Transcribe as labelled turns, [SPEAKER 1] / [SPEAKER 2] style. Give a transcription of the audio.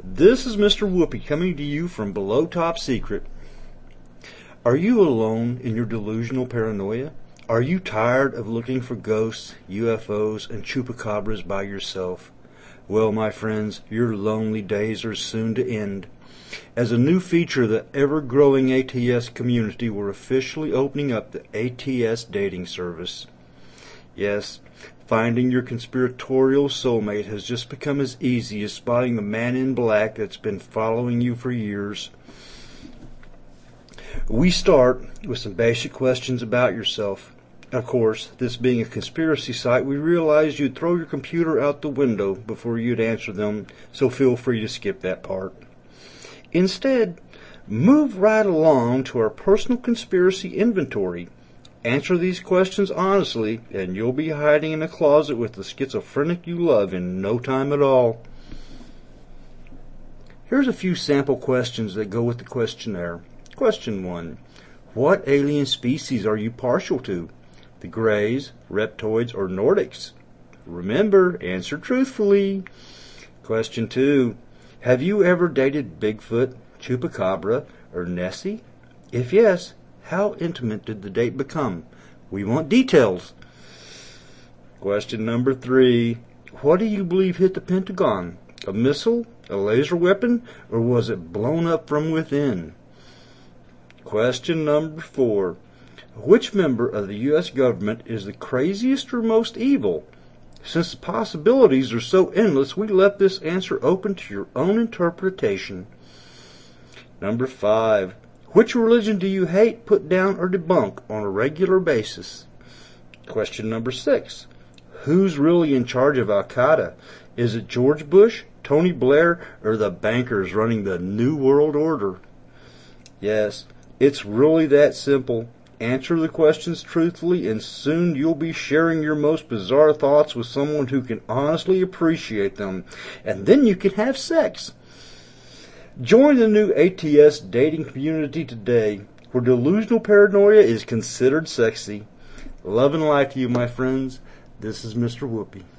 [SPEAKER 1] This is Mr. Whoopi coming to you from Below Top Secret. Are you alone in your delusional paranoia? Are you tired of looking for ghosts, UFOs, and chupacabras by yourself? Well, my friends, your lonely days are soon to end. As a new feature of the ever-growing ATS community, we're officially opening up the ATS dating service. Yes, finding your conspiratorial soulmate has just become as easy as spotting the man in black that's been following you for years. We start with some basic questions about yourself. Of course, this being a conspiracy site, we realize you'd throw your computer out the window before you'd answer them, so feel free to skip that part. Instead, move right along to our personal conspiracy inventory. Answer these questions honestly, and you'll be hiding in a closet with the schizophrenic you love in no time at all. Here's a few sample questions that go with the questionnaire. Question 1. What alien species are you partial to? The Greys, Reptoids, or Nordics? Remember, answer truthfully. Question 2. Have you ever dated Bigfoot, Chupacabra, or Nessie? If yes, how intimate did the date become? We want details. Question number 3. What do you believe hit the Pentagon? A missile, a laser weapon, or was it blown up from within? Question number 4. Which member of the U.S. government is the craziest or most evil? Since the possibilities are so endless, we left this answer open to your own interpretation. Number 5. Which religion do you hate, put down, or debunk on a regular basis? Question number 6. Who's really in charge of Al-Qaeda? Is it George Bush, Tony Blair, or the bankers running the New World Order? Yes, it's really that simple. Answer the questions truthfully, and soon you'll be sharing your most bizarre thoughts with someone who can honestly appreciate them. And then you can have sex. Join the new ATS dating community today, where delusional paranoia is considered sexy. Love and light to you, my friends. This is Mr. Whoopi.